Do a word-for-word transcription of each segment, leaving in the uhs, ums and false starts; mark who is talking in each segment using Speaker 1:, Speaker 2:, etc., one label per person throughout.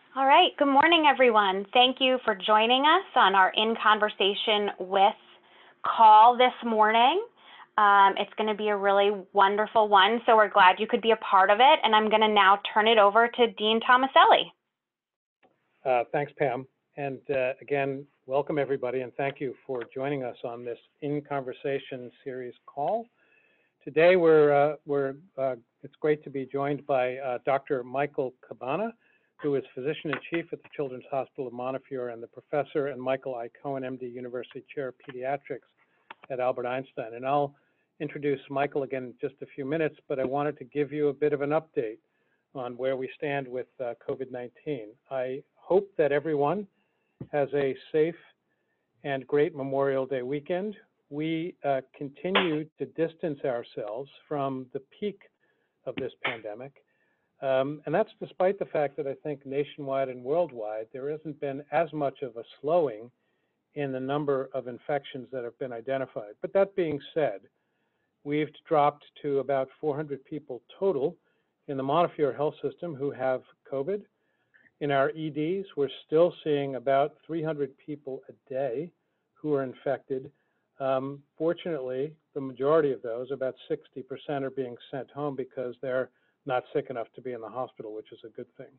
Speaker 1: All right. Good morning, everyone. Thank you for joining us on our In Conversation With call this morning. Um, it's going to be a really wonderful one, so we're glad you could be a part of it. And I'm going to now turn it over to Dean Tomaselli.
Speaker 2: Uh, thanks, Pam. And uh, again, welcome everybody, and thank you for joining us on this In Conversation series call. Today, we're, uh, we're, uh, it's great to be joined by uh, Doctor Michael Cabana, who is Physician-in-Chief at the Children's Hospital of Montefiore and the Professor, and Michael I. Cohen, M D, University Chair of Pediatrics at Albert Einstein. And I'll introduce Michael again in just a few minutes, but I wanted to give you a bit of an update on where we stand with uh, COVID nineteen. I hope that everyone has a safe and great Memorial Day weekend. We uh, continue to distance ourselves from the peak of this pandemic. Um, and that's despite the fact that I think nationwide and worldwide, there hasn't been as much of a slowing in the number of infections that have been identified. But that being said, we've dropped to about four hundred people total in the Montefiore Health System who have COVID. In our E Ds, we're still seeing about three hundred people a day who are infected. Um, fortunately, the majority of those, about sixty percent, are being sent home because they're not sick enough to be in the hospital, which is a good thing.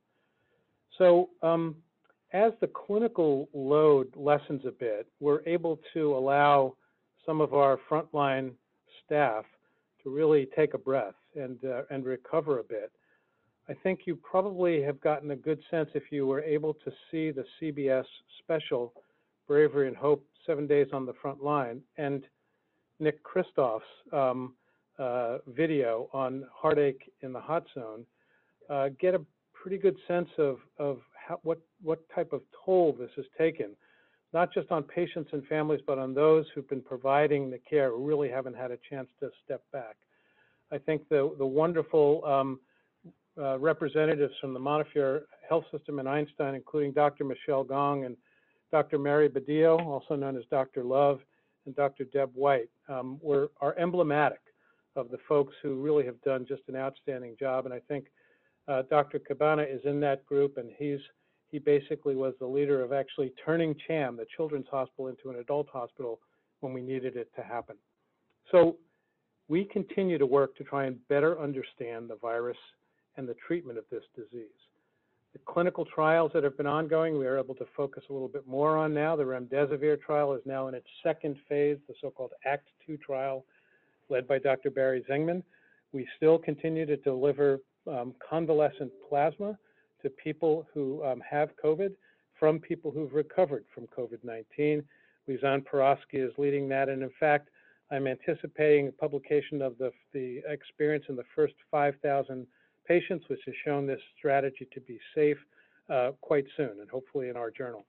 Speaker 2: So um, as the clinical load lessens a bit, we're able to allow some of our frontline staff to really take a breath and, uh, and recover a bit. I think you probably have gotten a good sense if you were able to see the C B S special, Bravery and Hope, Seven Days on the Front Line, and Nick Kristoff's um, uh, video on heartache in the hot zone, uh, get a pretty good sense of, of how, what, what type of toll this has taken, not just on patients and families, but on those who've been providing the care who really haven't had a chance to step back. I think the, the wonderful um, uh, representatives from the Montefiore Health System in Einstein, including Doctor Michelle Gong and Doctor Mary Badillo, also known as Doctor Love, and Doctor Deb White, um, were, are emblematic of the folks who really have done just an outstanding job. And I think uh, Doctor Cabana is in that group, and he's he basically was the leader of actually turning CHAM, the Children's Hospital, into an adult hospital when we needed it to happen. So we continue to work to try and better understand the virus and the treatment of this disease. The clinical trials that have been ongoing, we are able to focus a little bit more on now. The remdesivir trial is now in its second phase, the so-called ACT two trial, led by Doctor Barry Zingman. We still continue to deliver um, convalescent plasma to people who um, have COVID from people who've recovered from COVID nineteen. Lisanne Porosky is leading that, and in fact, I'm anticipating a publication of the, the experience in the first five thousand patients, which has shown this strategy to be safe uh, quite soon, and hopefully in our journal.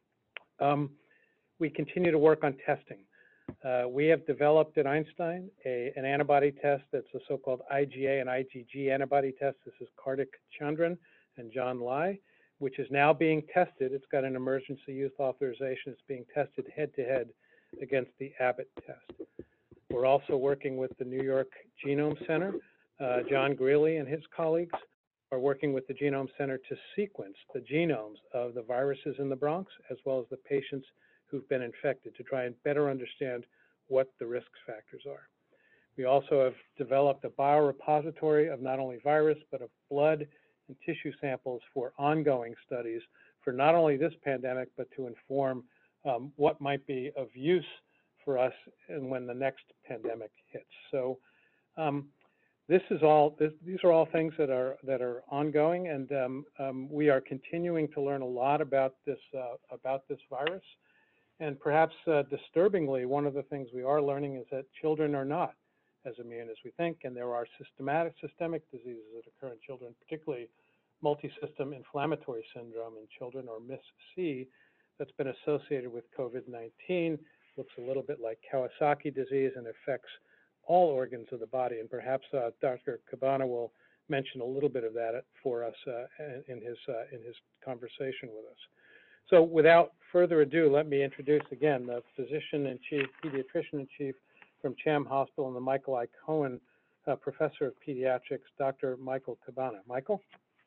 Speaker 2: Um, we continue to work on testing. Uh, we have developed at Einstein a, an antibody test that's a so-called I G A and I G G antibody test. This is Kartik Chandran and John Lai, which is now being tested. It's got an emergency use authorization. It's being tested head-to-head against the Abbott test. We're also working with the New York Genome Center. Uh, John Greeley and his colleagues are working with the Genome Center to sequence the genomes of the viruses in the Bronx, as well as the patients who've been infected, to try and better understand what the risk factors are. We also have developed a biorepository of not only virus, but of blood and tissue samples for ongoing studies for not only this pandemic, but to inform um, what might be of use for us and when the next pandemic hits. So um, this is all, this, these are all things that are, that are ongoing, and um, um, we are continuing to learn a lot about this, uh, about this virus. And perhaps uh, disturbingly, one of the things we are learning is that children are not as immune as we think, and there are systematic, systemic diseases that occur in children, particularly multisystem inflammatory syndrome in children, or M I S C, that's been associated with COVID nineteen. Looks a little bit like Kawasaki disease and affects all organs of the body. And perhaps uh, Doctor Cabana will mention a little bit of that for us uh, in his uh, in his conversation with us. So without further ado, let me introduce again the physician-in-chief, pediatrician-in-chief from CHAM Hospital and the Michael I. Cohen uh, Professor of Pediatrics, Doctor Michael Cabana. Michael?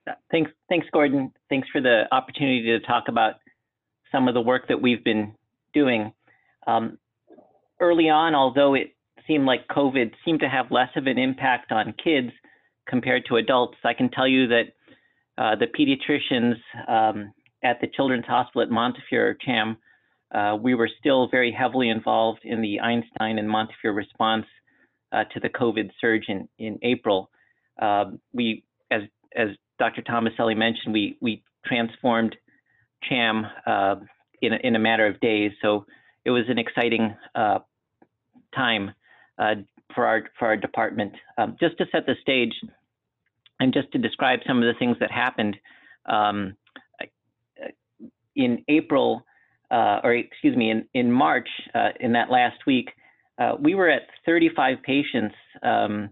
Speaker 3: Thanks, thanks, Gordon. Thanks for the opportunity to talk about some of the work that we've been doing. Um, early on, although it seemed like COVID seemed to have less of an impact on kids compared to adults, I can tell you that uh, the pediatricians um, at the Children's Hospital at Montefiore, CHAM, uh, we were still very heavily involved in the Einstein and Montefiore response uh, to the COVID surge in, in April. Uh, we, as, as Doctor Tomaselli mentioned, we, we transformed CHAM uh, in, a, in a matter of days. So it was an exciting uh, time uh, for our for our department. Um, just to set the stage and just to describe some of the things that happened um, in April, uh, or excuse me, in, in March, uh, in that last week, uh, we were at thirty-five patients um,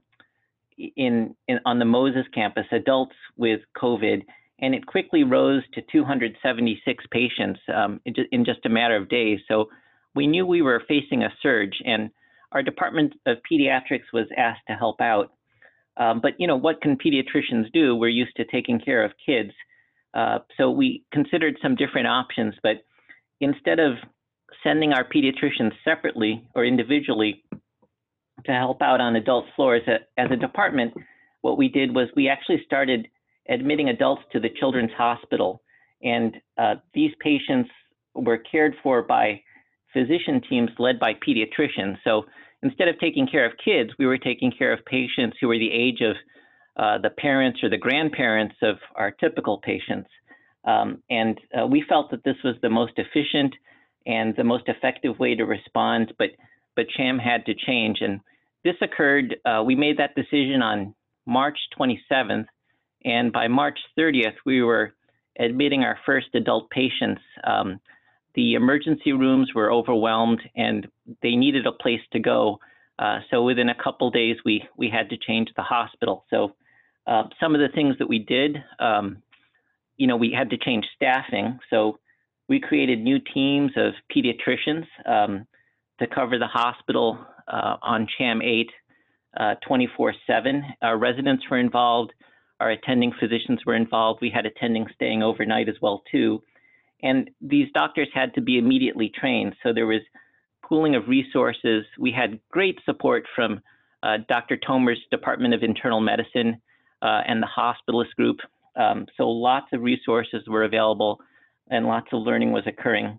Speaker 3: in, in on the Moses campus, adults with COVID, and it quickly rose to two hundred seventy-six patients um, in, in just a matter of days. So we knew we were facing a surge, and our Department of Pediatrics was asked to help out. Um, but you know, what can pediatricians do? We're used to taking care of kids. Uh, so we considered some different options, but instead of sending our pediatricians separately or individually to help out on adult floors as a, as a department, what we did was we actually started admitting adults to the Children's Hospital. And uh, these patients were cared for by physician teams led by pediatricians. So instead of taking care of kids, we were taking care of patients who were the age of uh, the parents or the grandparents of our typical patients. Um, and uh, we felt that this was the most efficient and the most effective way to respond, but, but CHAM had to change. And this occurred, uh, we made that decision on March twenty-seventh, and by March thirtieth, we were admitting our first adult patients. Um, the emergency rooms were overwhelmed and they needed a place to go. Uh, so within a couple days, we, we had to change the hospital. So uh, some of the things that we did, um, you know, we had to change staffing. So we created new teams of pediatricians um, to cover the hospital uh, on CHAM eight uh, twenty-four seven. Our residents were involved. Our attending physicians were involved. We had attending staying overnight as well, too. And these doctors had to be immediately trained. So there was pooling of resources. We had great support from uh, Doctor Tomer's Department of Internal Medicine uh, and the hospitalist group. Um, so lots of resources were available and lots of learning was occurring.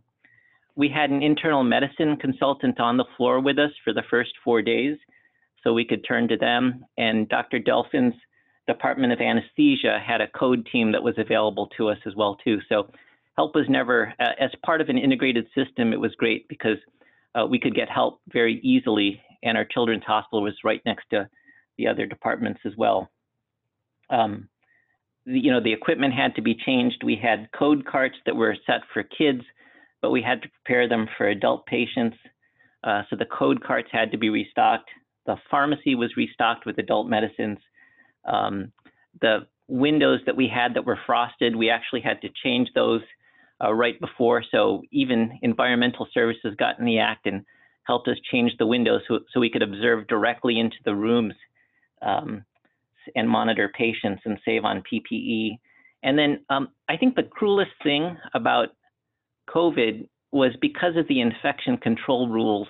Speaker 3: We had an internal medicine consultant on the floor with us for the first four days, so we could turn to them. And Doctor Delphin's Department of Anesthesia had a code team that was available to us as well, too. So help was never, uh, as part of an integrated system, it was great because uh, we could get help very easily, and our Children's Hospital was right next to the other departments as well. Um, the, you know, the equipment had to be changed. We had code carts that were set for kids, but we had to prepare them for adult patients. Uh, so the code carts had to be restocked. The pharmacy was restocked with adult medicines. Um, the windows that we had that were frosted, we actually had to change those uh, right before. So even environmental services got in the act and helped us change the windows so, so we could observe directly into the rooms um, and monitor patients and save on P P E. And then um, I think the cruelest thing about COVID was because of the infection control rules,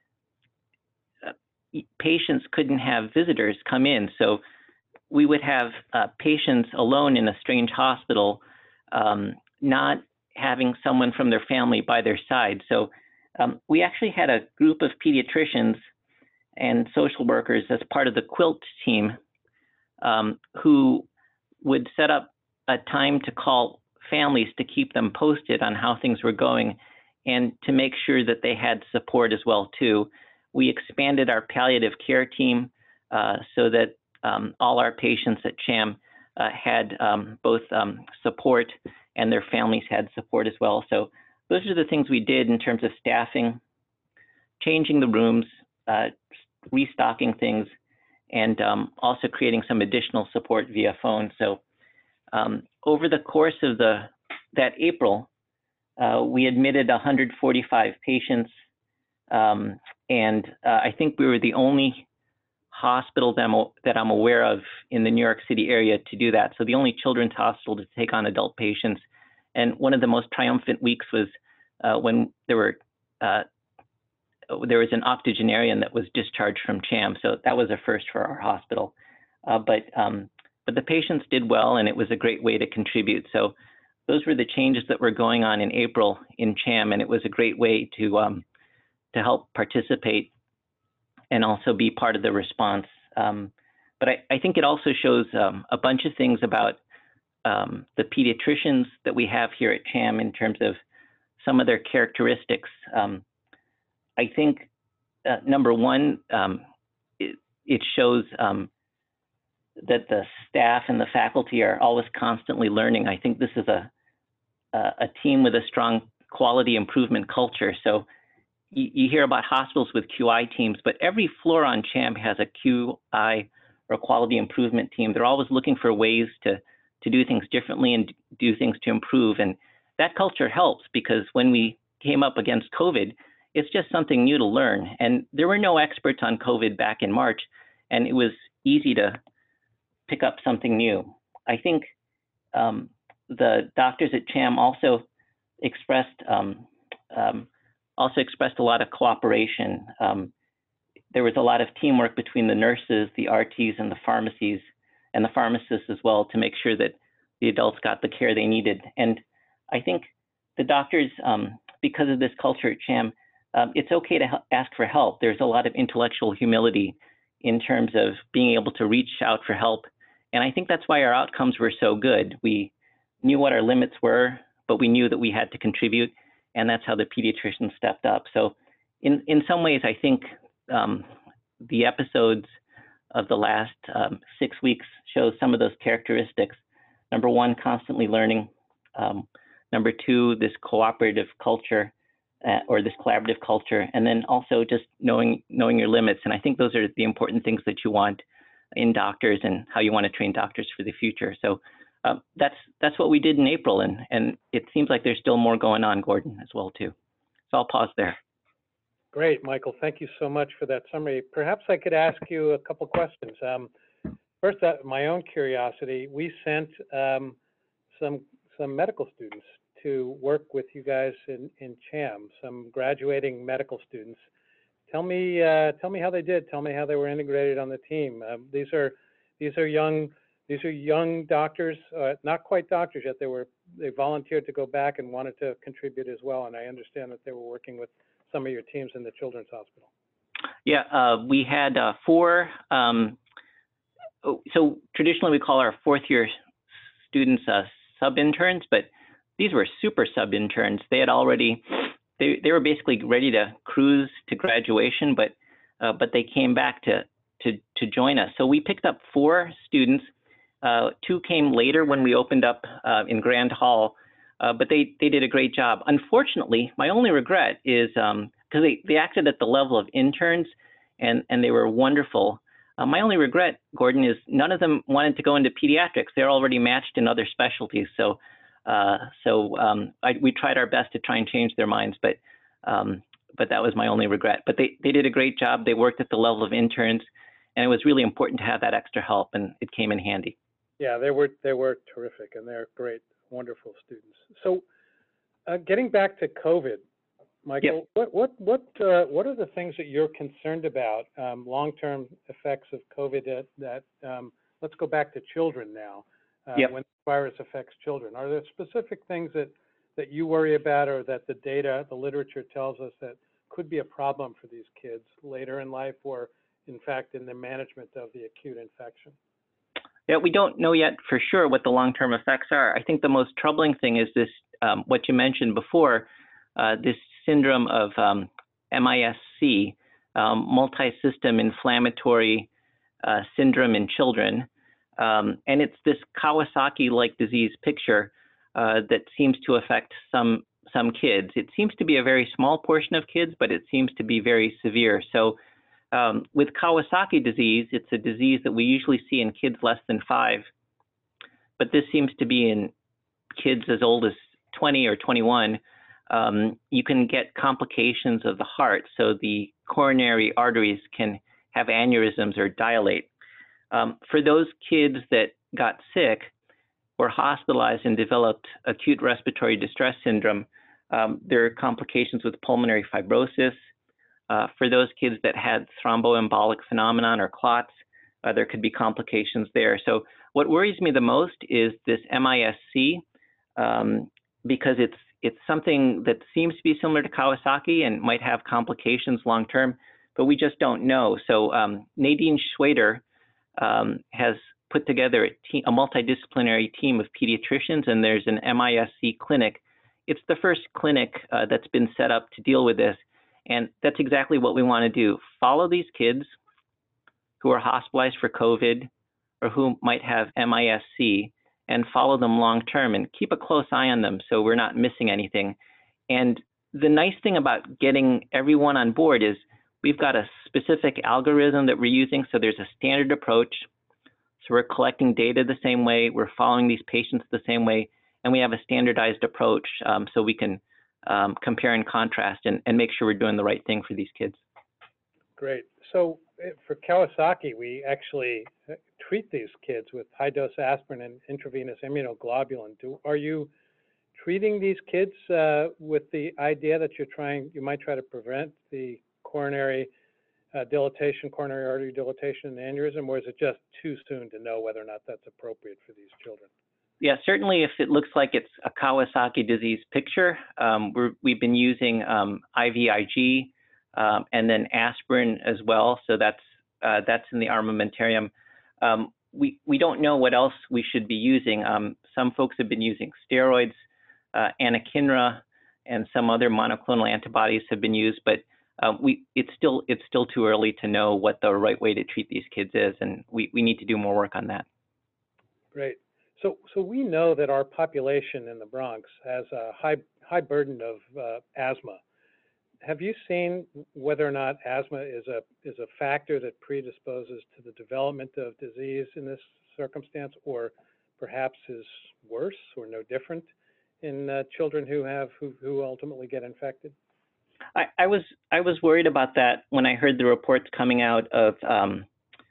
Speaker 3: uh, patients couldn't have visitors come in. So we would have uh, patients alone in a strange hospital, um, not having someone from their family by their side. So um, we actually had a group of pediatricians and social workers as part of the quilt team um, who would set up a time to call families to keep them posted on how things were going and to make sure that they had support as well, too. We expanded our palliative care team uh, so that Um, all our patients at CHAM uh, had um, both um, support and their families had support as well. So those are the things we did in terms of staffing, changing the rooms, uh, restocking things, and um, also creating some additional support via phone. So um, over the course of the that April, uh, we admitted one hundred forty-five patients, um, and uh, I think we were the only hospital that I'm, that I'm aware of in the New York City area to do that. So the only children's hospital to take on adult patients. And one of the most triumphant weeks was uh, when there were uh, there was an octogenarian that was discharged from CHAM. So that was a first for our hospital. Uh, but um, but the patients did well, and it was a great way to contribute. So those were the changes that were going on in April in CHAM, and it was a great way to um, to help participate and also be part of the response. Um, but I, I think it also shows um, a bunch of things about um, the pediatricians that we have here at CHAM in terms of some of their characteristics. Um, I think, uh, number one, um, it, it shows um, that the staff and the faculty are always constantly learning. I think this is a, a, a team with a strong quality improvement culture. So you, you hear about hospitals with Q I teams, but every floor on CHAM has a Q I or quality improvement team. They're always looking for ways to, to do things differently and do things to improve. And that culture helps, because when we came up against COVID, it's just something new to learn. And there were no experts on COVID back in March, and it was easy to pick up something new. I think um, the doctors at CHAM also expressed um, um, also expressed a lot of cooperation. Um, there was a lot of teamwork between the nurses, the R Ts, and the pharmacies, and the pharmacists as well, to make sure that the adults got the care they needed. And I think the doctors, um, because of this culture at CHAM, um, it's okay to ask for help. There's a lot of intellectual humility in terms of being able to reach out for help. And I think that's why our outcomes were so good. We knew what our limits were, but we knew that we had to contribute, and that's how the pediatricians stepped up. So in, in some ways, I think um, the episodes of the last um, six weeks shows some of those characteristics. Number one, constantly learning. Um, number two, this cooperative culture, uh, or this collaborative culture, and then also just knowing knowing your limits. And I think those are the important things that you want in doctors and how you want to train doctors for the future. So uh, that's that's what we did in April, and and it seems like there's still more going on, Gordon, as well too. So I'll pause there.
Speaker 2: Great, Michael. Thank you so much for that summary. Perhaps I could ask you a couple questions. Um, first, uh, my own curiosity, we sent um, some some medical students to work with you guys in, in CHAM, some graduating medical students. Tell me, uh, tell me how they did. Tell me how they were integrated on the team. Um, these are, these are young, these are young doctors, uh, not quite doctors yet. They were, they volunteered to go back and wanted to contribute as well. And I understand that they were working with some of your teams in the Children's Hospital.
Speaker 3: Yeah, uh, we had uh, four. Um, so traditionally, we call our fourth year students uh, sub interns, but these were super sub interns. They had already. They, they were basically ready to cruise to graduation, but uh, but they came back to, to, to join us. So we picked up four students. Uh, two came later when we opened up uh, in Grand Hall, uh, but they, they did a great job. Unfortunately, my only regret is, um, because they, they acted at the level of interns, and, and they were wonderful. Uh, my only regret, Gordon, is none of them wanted to go into pediatrics. They're already matched in other specialties. So Uh, so um, I, we tried our best to try and change their minds, but um, but that was my only regret. But they, they did a great job. They worked at the level of interns, and it was really important to have that extra help, and it came in handy.
Speaker 2: Yeah, they were they were terrific, and they're great, wonderful students. So, uh, getting back to COVID, Michael,
Speaker 3: Yep.
Speaker 2: what what what uh, what are the things that you're concerned about, um, long-term effects of COVID? That, that um, let's go back to children now. Uh,
Speaker 3: Yep.
Speaker 2: When the virus affects children, are there specific things that that you worry about, or that the data, the literature tells us that could be a problem for these kids later in life, or in fact in the management of the acute infection?
Speaker 3: Yeah, we don't know yet for sure what the long-term effects are. I think the most troubling thing is this, um, what you mentioned before, uh, this syndrome of um, M I S C, um, multi-system inflammatory uh, syndrome in children. Um, and it's this Kawasaki-like disease picture uh, that seems to affect some some kids. It seems to be a very small portion of kids, but it seems to be very severe. So um, with Kawasaki disease, it's a disease that we usually see in kids less than five, but this seems to be in kids as old as twenty or twenty-one. Um, you can get complications of the heart, so the coronary arteries can have aneurysms or dilate. Um, for those kids that got sick or hospitalized and developed acute respiratory distress syndrome, um, there are complications with pulmonary fibrosis. Uh, for those kids that had thromboembolic phenomenon or clots, uh, there could be complications there. So what worries me the most is this M I S C, um, because it's it's something that seems to be similar to Kawasaki and might have complications long term, but we just don't know. So um, Nadine Schwader um, has put together a, team, a multidisciplinary team of pediatricians, and there's an M I S C clinic. It's the first clinic uh, that's been set up to deal with this, and that's exactly what we want to do. Follow these kids who are hospitalized for COVID or who might have M I S C, and follow them long term and keep a close eye on them so we're not missing anything. And the nice thing about getting everyone on board is we've got a specific algorithm that we're using, so there's a standard approach. So we're collecting data the same way, we're following these patients the same way, and we have a standardized approach um, so we can um, compare and contrast and, and make sure we're doing the right thing for these kids.
Speaker 2: Great. So for Kawasaki, we actually treat these kids with high-dose aspirin and intravenous immunoglobulin. Do, are you treating these kids uh, with the idea that you're trying, you might try to prevent the coronary uh, dilatation, coronary artery dilatation and aneurysm, or is it just too soon to know whether or not that's appropriate for these children?
Speaker 3: Yeah, certainly if it looks like it's a Kawasaki disease picture, um, we're, we've been using um, I V I G um, and then aspirin as well. So that's uh, that's in the armamentarium. Um, we, we don't know what else we should be using. Um, some folks have been using steroids, uh, anakinra, and some other monoclonal antibodies have been used, but uh, we, it's still it's still too early to know what the right way to treat these kids is, and we, we need to do more work on that.
Speaker 2: Great. So, so we know that our population in the Bronx has a high, high burden of uh, asthma. Have you seen whether or not asthma is a, is a factor that predisposes to the development of disease in this circumstance, or perhaps is worse or no different in uh, children who have, who, who ultimately get infected?
Speaker 3: I, I was, I was worried about that when I heard the reports coming out of, um,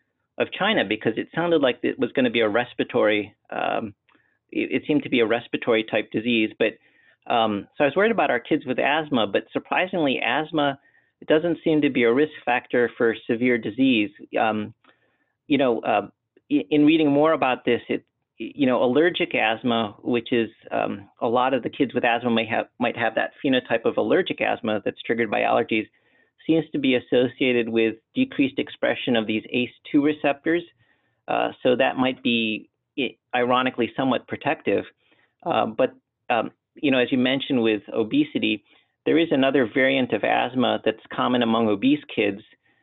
Speaker 3: of China, because it sounded like it was going to be a respiratory, um, it, it seemed to be a respiratory type disease. But um, so I was worried about our kids with asthma, but surprisingly, asthma, it doesn't seem to be a risk factor for severe disease. Um, you know, uh, in reading more about this, it, you know, allergic asthma, which is um, a lot of the kids with asthma may have, might have that phenotype of allergic asthma that's triggered by allergies, seems to be associated with decreased expression of these A C E two receptors. Uh, so that might be, ironically, somewhat protective. Uh, but, um, you know, as you mentioned with obesity, there is another variant of asthma that's common among obese kids,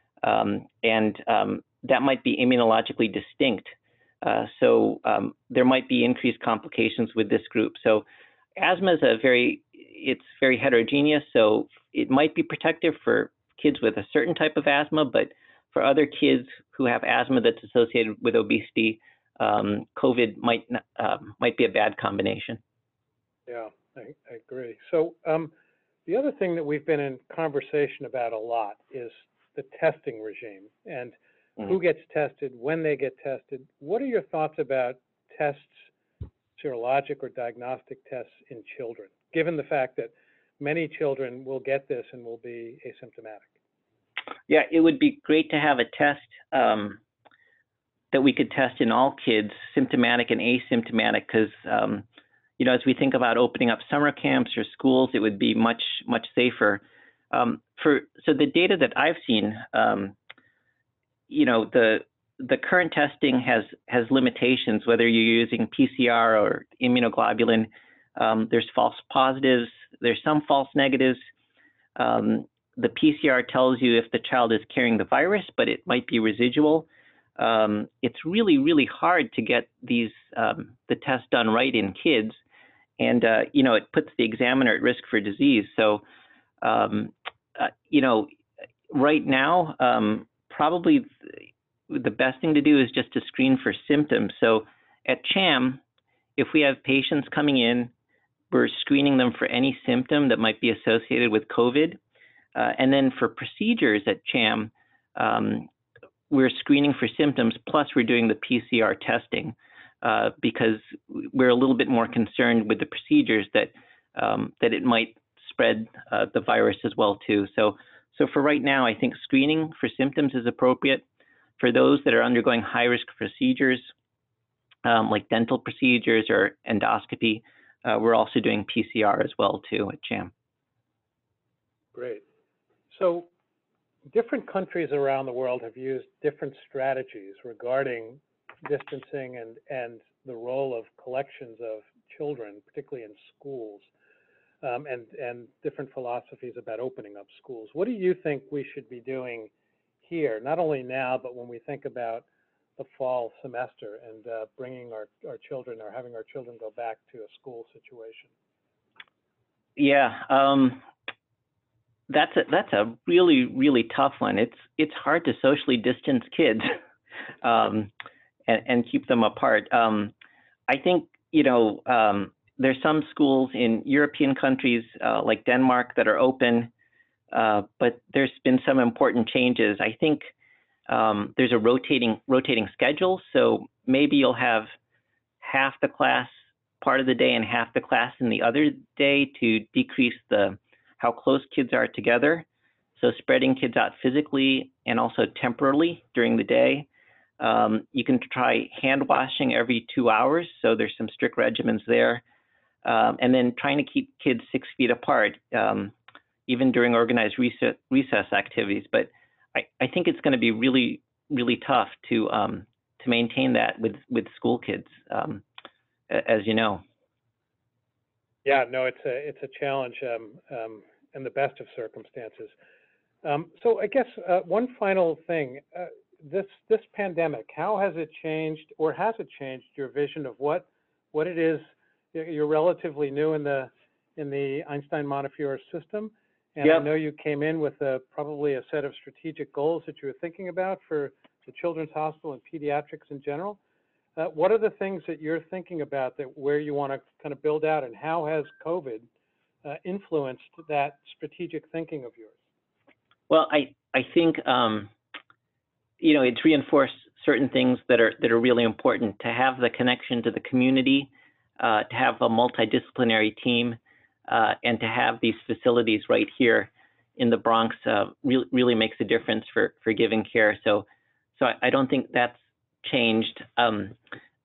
Speaker 3: um, and um, that might be immunologically distinct. Uh, so um, there might be increased complications with this group. So asthma is a very, it's very heterogeneous, so it might be protective for kids with a certain type of asthma, but for other kids who have asthma that's associated with obesity, um, COVID might uh, might be a bad combination.
Speaker 2: Yeah, I, I agree. So um, the other thing that we've been in conversation about a lot is the testing regime and mm-hmm. who gets tested, when they get tested. What are your thoughts about tests, serologic or diagnostic tests in children, given the fact that many children will get this and will be asymptomatic?
Speaker 3: Yeah, it would be great to have a test um, that we could test in all kids, symptomatic and asymptomatic, because, um, you know, as we think about opening up summer camps or schools, it would be much, much safer. Um, for so the data that I've seen, um, you know, the the current testing has has limitations, whether you're using P C R or immunoglobulin. Um, there's false positives, there's some false negatives. Um, the P C R tells you if the child is carrying the virus, but it might be residual. Um, it's really, really hard to get these um, the test done right in kids, and uh, you know, it puts the examiner at risk for disease. So, um, uh, you know, right now, um, probably the best thing to do is just to screen for symptoms. So at CHAM, if we have patients coming in, we're screening them for any symptom that might be associated with COVID. Uh, and then for procedures at CHAM, um, we're screening for symptoms, plus we're doing the P C R testing uh, because we're a little bit more concerned with the procedures that um, that it might spread uh, the virus as well too. So, so for right now, I think screening for symptoms is appropriate. For those that are undergoing high-risk procedures, um, like dental procedures or endoscopy, uh, we're also doing P C R as well too at CHAM.
Speaker 2: Great. So different countries around the world have used different strategies regarding distancing and, and the role of collections of children, particularly in schools, um, and, and different philosophies about opening up schools. What do you think we should be doing here, not only now, but when we think about the fall semester and uh, bringing our, our children or having our children go back to a school situation?
Speaker 3: Yeah, um, that's a, that's a really, really tough one. It's, it's hard to socially distance kids um, and, and keep them apart. Um, I think, you know, um, there's some schools in European countries uh, like Denmark that are open, uh, but there's been some important changes. I think um, there's a rotating rotating schedule, so maybe you'll have half the class part of the day and half the class in the other day to decrease the how close kids are together. So spreading kids out physically and also temporally during the day. Um, you can try hand washing every two hours, so there's some strict regimens there. Um, and then trying to keep kids six feet apart, um, even during organized recess, recess activities. But I, I think it's going to be really, really tough to um, to maintain that with, with school kids, um, as you know.
Speaker 2: Yeah, no, it's a it's a challenge um, um, in the best of circumstances. Um, so I guess uh, one final thing, uh, this this pandemic, how has it changed, or has it changed your vision of what what it is? You're relatively new in the in the Einstein Montefiore system, and
Speaker 3: Yep.
Speaker 2: I know you came in with a, probably a set of strategic goals that you were thinking about for the Children's Hospital and pediatrics in general. Uh, what are the things that you're thinking about that where you want to kind of build out, and how has COVID uh, influenced that strategic thinking of yours?
Speaker 3: Well, I I think um, you know it's reinforced certain things that are that are really important to have the connection to the community, uh, to have a multidisciplinary team, uh, and to have these facilities right here in the Bronx uh, really really makes a difference for for giving care. So so I, I don't think that's changed. Um,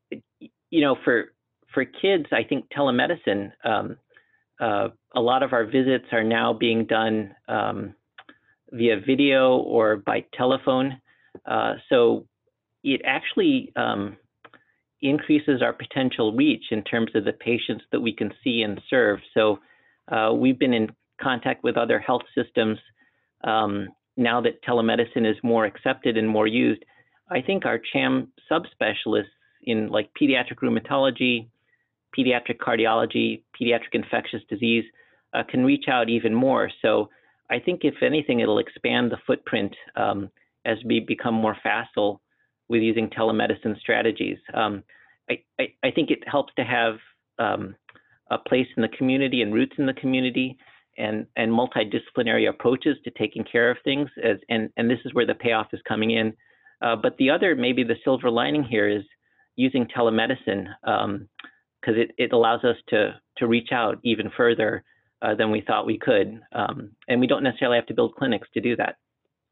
Speaker 3: you know, for for kids, I think telemedicine. Um, uh, a lot of our visits are now being done um, via video or by telephone. Uh, so it actually um, increases our potential reach in terms of the patients that we can see and serve. So uh, we've been in contact with other health systems um, now that telemedicine is more accepted and more used. I think our CHAM subspecialists in like pediatric rheumatology, pediatric cardiology, pediatric infectious disease uh, can reach out even more. So I think if anything, it'll expand the footprint um, as we become more facile with using telemedicine strategies. Um, I, I, I think it helps to have um, a place in the community and roots in the community and, and multidisciplinary approaches to taking care of things. As, and, and this is where the payoff is coming in. Uh, but the other, maybe the silver lining here is using telemedicine because um, it, it allows us to, to reach out even further uh, than we thought we could. Um, and we don't necessarily have to build clinics to do that.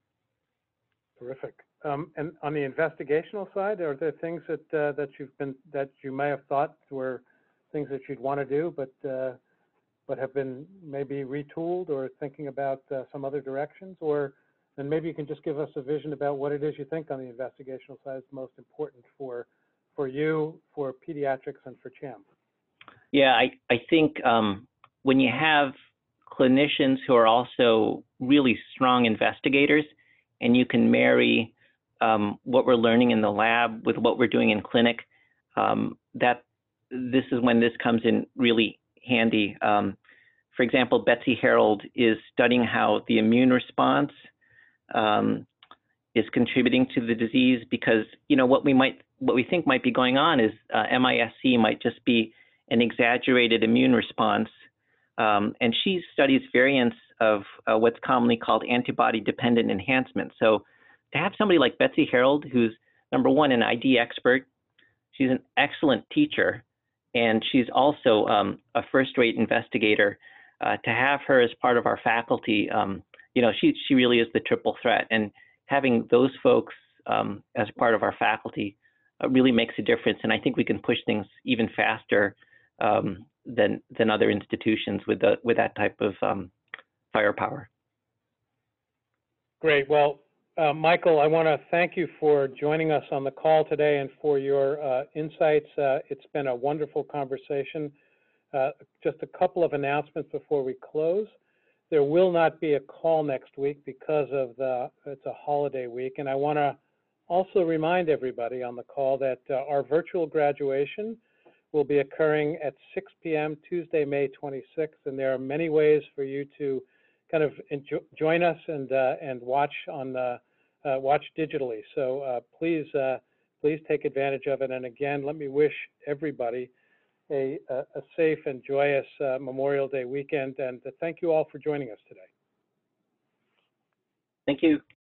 Speaker 2: Terrific. Um, and on the investigational side, are there things that uh, that you've been that you may have thought were things that you'd want to do, but uh, but have been maybe retooled or thinking about uh, some other directions? Or then maybe you can just give us a vision about what it is you think on the investigational side is most important for for you, for pediatrics, and for CHAM.
Speaker 3: Yeah, I I think um, when you have clinicians who are also really strong investigators, and you can marry um, what we're learning in the lab with what we're doing in clinic, um, that this is when this comes in really handy. Um, for example, Betsy Harold is studying how the immune response um, is contributing to the disease, because you know what we might what we think might be going on is uh, M I S C might just be an exaggerated immune response. Um, and she studies variants of uh, what's commonly called antibody-dependent enhancement. So, to have somebody like Betsy Harold, who's number one, an I D expert, she's an excellent teacher, and she's also um, a first-rate investigator. Uh, to have her as part of our faculty, um, you know, she she really is the triple threat, and having those folks um, as part of our faculty uh, really makes a difference. And I think we can push things even faster um, than than other institutions with the with that type of um, firepower.
Speaker 2: Great. Well, uh, Michael, I want to thank you for joining us on the call today and for your uh, insights. Uh, it's been a wonderful conversation. Uh, just a couple of announcements before we close. There will not be a call next week because of the, it's a holiday week. And I want to also remind everybody on the call that uh, our virtual graduation will be occurring at six p m Tuesday, May twenty-sixth. And there are many ways for you to kind of enjoy, join us and, uh, and watch on uh, uh, watch digitally. So uh, please, uh, please take advantage of it. And again, let me wish everybody A, a safe and joyous uh, Memorial Day weekend, and thank you all for joining us today.
Speaker 3: Thank you.